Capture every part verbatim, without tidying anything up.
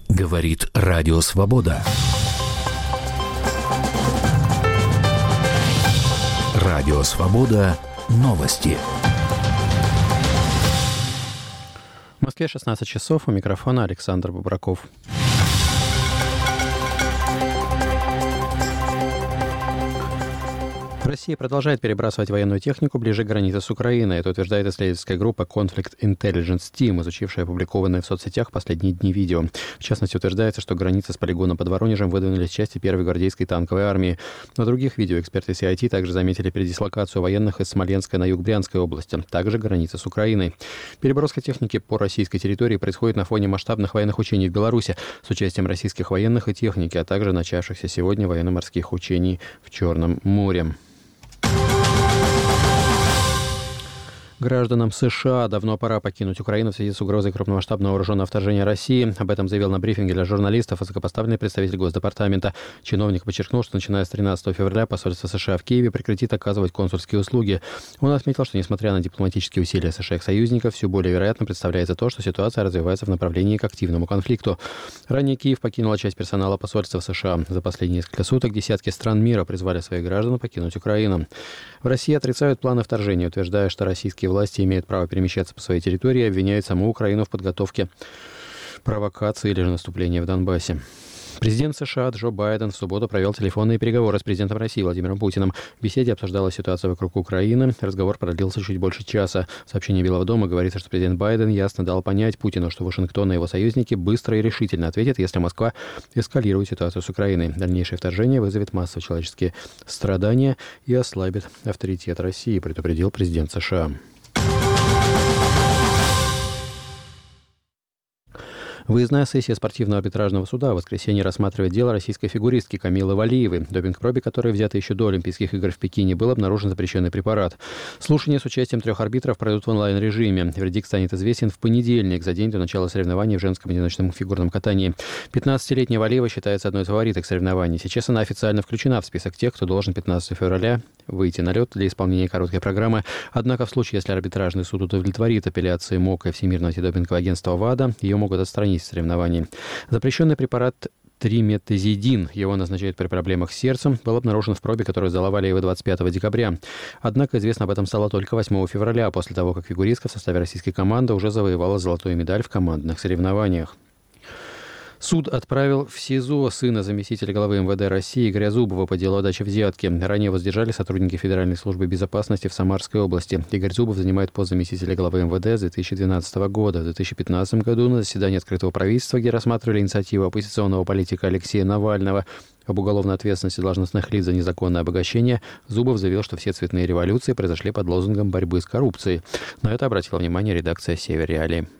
Говорит Радио Свобода. Радио Свобода. Новости. В Москве шестнадцать часов. У микрофона Александр Бобраков. Россия продолжает перебрасывать военную технику ближе к границе с Украиной. Это утверждает исследовательская группа Conflict Intelligence Team, изучившая опубликованные в соцсетях последние дни видео. В частности, утверждается, что границы с полигоном под Воронежем выдвинулись части первой гвардейской танковой армии. На других видео эксперты си ай ти также заметили передислокацию военных из Смоленска на юг Брянской области, также граница с Украиной. Переброска техники по российской территории происходит на фоне масштабных военных учений в Беларуси с участием российских военных и техники, а также начавшихся сегодня военно-морских учений в Черном море. Гражданам США давно пора покинуть Украину в связи с угрозой крупномасштабного вооруженного вторжения России. Об этом заявил на брифинге для журналистов высокопоставленный представитель Госдепартамента. Чиновник подчеркнул, что начиная с тринадцатого февраля посольство США в Киеве прекратит оказывать консульские услуги. Он отметил, что несмотря на дипломатические усилия США и их союзников, все более вероятно представляется то, что ситуация развивается в направлении к активному конфликту. Ранее Киев покинула часть персонала посольства США. За последние несколько суток десятки стран мира призвали своих граждан покинуть Украину. В России отрицают планы вторжения, утверждая, что российские власти имеют право перемещаться по своей территории и обвиняют саму Украину в подготовке провокации или же наступления в Донбассе. Президент США Джо Байден в субботу провел телефонные переговоры с президентом России Владимиром Путиным. В беседе обсуждалась ситуация вокруг Украины. Разговор продлился чуть больше часа. В сообщении Белого дома говорится, что президент Байден ясно дал понять Путину, что Вашингтон и его союзники быстро и решительно ответят, если Москва эскалирует ситуацию с Украиной. Дальнейшее вторжение вызовет массовые человеческие страдания и ослабит авторитет России, предупредил президент США. Выездная сессия спортивного арбитражного суда в воскресенье рассматривает дело российской фигуристки Камилы Валиевой, допинг-пробе которой, взятой еще до Олимпийских игр в Пекине, был обнаружен запрещенный препарат. Слушания с участием трех арбитров пройдут в онлайн-режиме. Вердикт станет известен в понедельник, за день до начала соревнований в женском одиночном фигурном катании. пятнадцатилетняя Валиева считается одной из фавориток соревнований. Сейчас она официально включена в список тех, кто должен пятнадцатого февраля выйти на лед для исполнения короткой программы. Однако в случае, если арбитражный суд удовлетворит апелляции МОК и Всемирного антидопингового агентства ВАДА, ее могут отстранить с соревнований. Запрещенный препарат триметазидин, его назначают при проблемах с сердцем, был обнаружен в пробе, которую сдала Валиева двадцать пятого декабря. Однако известно об этом стало только восьмого февраля, после того, как фигуристка в составе российской команды уже завоевала золотую медаль в командных соревнованиях. Суд отправил в СИЗО сына заместителя главы эм вэ дэ России Игоря Зубова по делу о даче взятки. Ранее его задержали сотрудники Федеральной службы безопасности в Самарской области. Игорь Зубов занимает пост заместителя главы эм вэ дэ с две тысячи двенадцатого года. В две тысячи пятнадцатом году на заседании открытого правительства, где рассматривали инициативу оппозиционного политика Алексея Навального об уголовной ответственности должностных лиц за незаконное обогащение, Зубов заявил, что все цветные революции произошли под лозунгом борьбы с коррупцией. На это обратила внимание редакция «Север Реалии».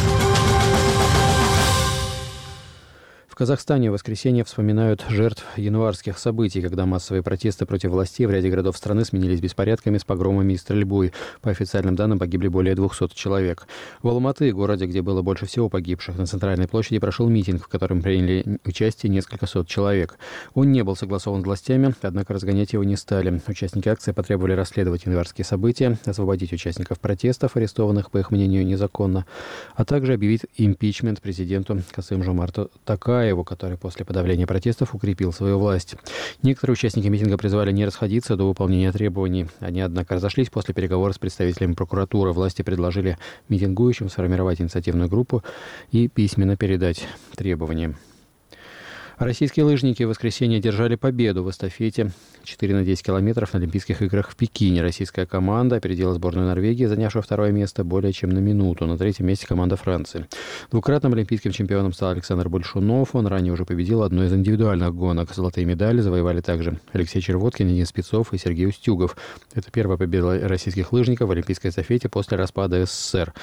В Казахстане в воскресенье вспоминают жертв январских событий, когда массовые протесты против властей в ряде городов страны сменились беспорядками с погромами и стрельбой. По официальным данным, погибли более двухсот человек. В Алматы, городе, где было больше всего погибших, на центральной площади прошел митинг, в котором приняли участие несколько сот человек. Он не был согласован с властями, однако разгонять его не стали. Участники акции потребовали расследовать январские события, освободить участников протестов, арестованных, по их мнению, незаконно, а также объявить импичмент президенту Касым-Жомарту Токаеву, который после подавления протестов укрепил свою власть. Некоторые участники митинга призвали не расходиться до выполнения требований. Они, однако, разошлись после переговоров с представителями прокуратуры. Власти предложили митингующим сформировать инициативную группу и письменно передать требования. Российские лыжники в воскресенье одержали победу в эстафете четыре на десять километров на Олимпийских играх в Пекине. Российская команда опередила сборную Норвегии, занявшую второе место более чем на минуту. На третьем месте команда Франции. Двукратным олимпийским чемпионом стал Александр Большунов. Он ранее уже победил одну из индивидуальных гонок. Золотые медали завоевали также Алексей Червоткин, Денис Спецов и Сергей Устюгов. Это первая победа российских лыжников в олимпийской эстафете после распада эс эс эс эр.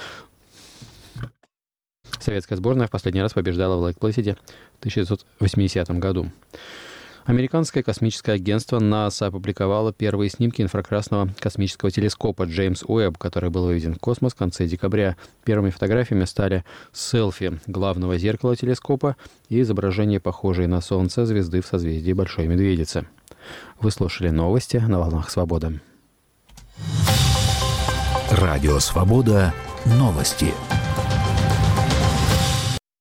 Советская сборная в последний раз побеждала в Лейк-Плэсиде в тысяча девятьсот восьмидесятом году. Американское космическое агентство НАСА опубликовало первые снимки инфракрасного космического телескопа Джеймс Уэбб, который был выведен в космос в конце декабря. Первыми фотографиями стали селфи главного зеркала телескопа и изображение похожей на Солнце звезды в созвездии Большой Медведицы. Вы слушали новости на волнах Свободы. Радио Свобода. Новости.